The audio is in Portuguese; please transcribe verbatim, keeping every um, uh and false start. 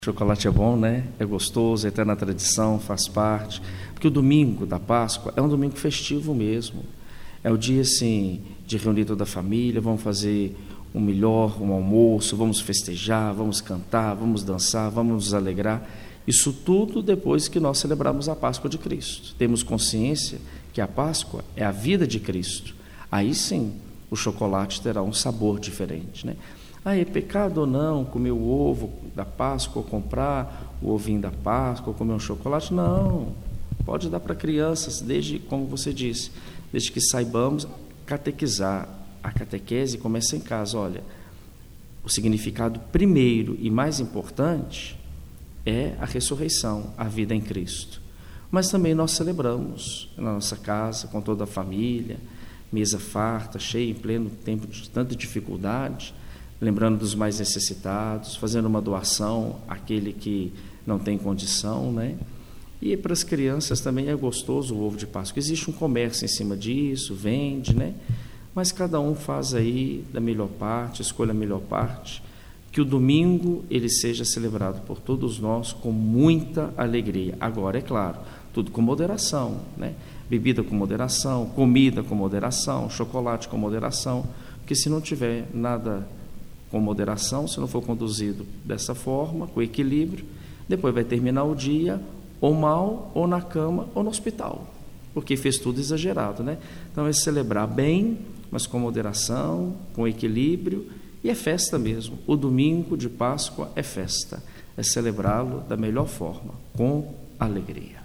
Chocolate é bom, né? É gostoso, é eterna tradição, faz parte. Porque o domingo da Páscoa é um domingo festivo mesmo. É o dia, assim, de reunir toda a família, vamos fazer um melhor, um almoço, vamos festejar, vamos cantar, vamos dançar, vamos nos alegrar. Isso tudo depois que nós celebramos a Páscoa de Cristo. Temos consciência que a Páscoa é a vida de Cristo. Aí sim, o chocolate terá um sabor diferente, né? Ah, é pecado ou não comer o ovo da Páscoa, ou comprar o ovinho da Páscoa, ou comer um chocolate? Não, pode dar para crianças, desde, como você disse, desde que saibamos catequizar. A catequese começa em casa. Olha, o significado primeiro e mais importante é a ressurreição, a vida em Cristo. Mas também nós celebramos na nossa casa, com toda a família, mesa farta, cheia, em pleno tempo de tanta dificuldade, lembrando dos mais necessitados, fazendo uma doação àquele que não tem condição, né? E para as crianças também é gostoso o ovo de Páscoa. Existe um comércio em cima disso, vende, né? Mas cada um faz aí da melhor parte, escolha a melhor parte, que o domingo ele seja celebrado por todos nós com muita alegria. Agora, é claro, tudo com moderação, né? Bebida com moderação, comida com moderação, chocolate com moderação, porque se não tiver nada com moderação, se não for conduzido dessa forma, com equilíbrio, depois vai terminar o dia ou mal, ou na cama, ou no hospital, porque fez tudo exagerado, né? Então é celebrar bem, mas com moderação, com equilíbrio, e é festa mesmo. O domingo de Páscoa é festa, é celebrá-lo da melhor forma, com alegria.